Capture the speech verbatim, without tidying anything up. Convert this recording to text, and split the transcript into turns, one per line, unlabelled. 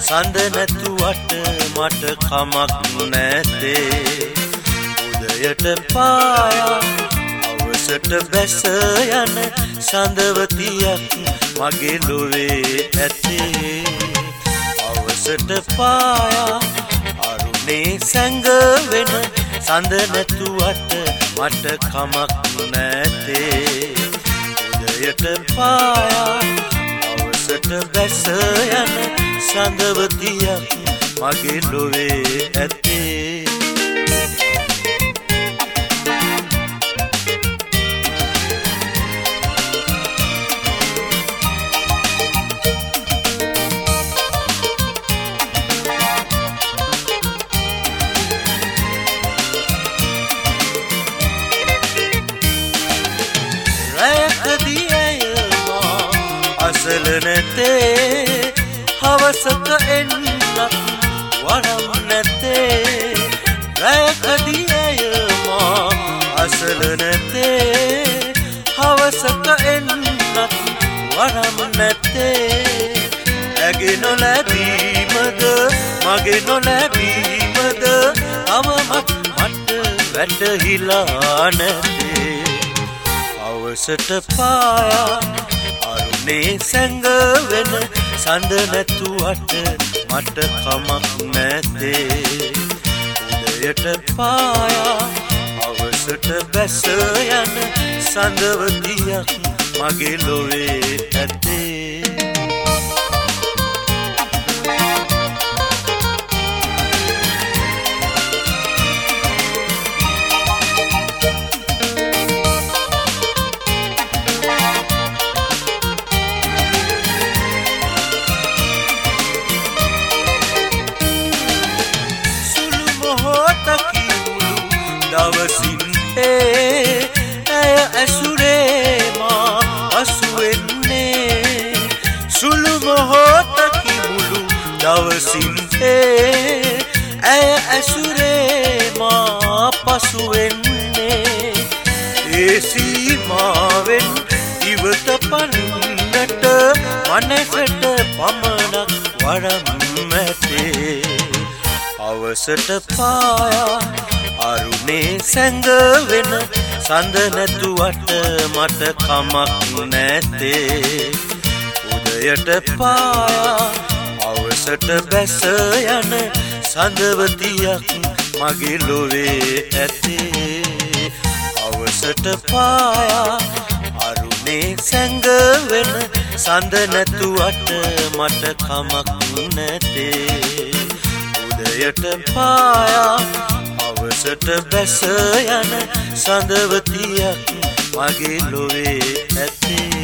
සඳ නැතුවට මට කමක් නැතේ උදයට පායා අවසට බැස යන සඳවතියක් මගේ ලොවේ ඇතේ අවසට පායා අරුණේ සැඟවෙන සඳ නැතුවට මට කමක් නැතේ උදයට පායා අවසට බැස යන සඳවතියක් මගේ ලොවේ ඇතේ අසල නැතේ හවසක එන්නත් වරම් නැතේ රැකදී ඇය මා අසල නැතේ හවසක එන්නත් වරම් නැතේ ඇගේ නොලැබීමද මගේ නොලැබීමද අවමත් මට වැටහිලා නැතේ අවසට පායා අරුණේ සැඟවෙන සඳ නැතුවට මට කමක් නැතේ උදයට පායා අවසට බැස යන සඳවතියක් මගේ ලොවේ ඇතේ දවසින් ඒ ඇය ඇසුරේ මා අසුවෙන්නේ සුළු මොහොතකි මුළු දවසින් ඒ ඇය ඇසුරේ මා පසුවෙන්නේ ඒ සීමාවෙන් ඉවත පනින්නට මනසට පමණක් වරම් ඇතේ අවසට පායා අරුණේ සැඟවෙන සඳ නැතුවට මට කමක් නැතේ උදයට පායා අවසට බැස යන සඳවතියක් මගේ ලොවේ ඇතේ අවසට පායා අරුණේ සැඟවෙන සඳ නැතුවට මට කමක් නැතේ උදයට පායා අවසට බැස යන සඳවතියක් මගේ ලොවේ ඇතේ